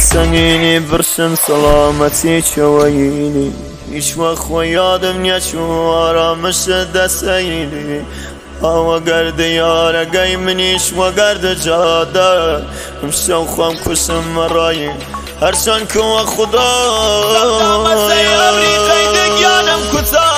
سنگینی برشم سلامتی چوینی هیچ وقت یادم نیچو آرامش دستینی آوا گرد یاره گی منیش و گرد جاده همشو خوام کشم مرایی هرچند که خدا امریکای دگیانم کتا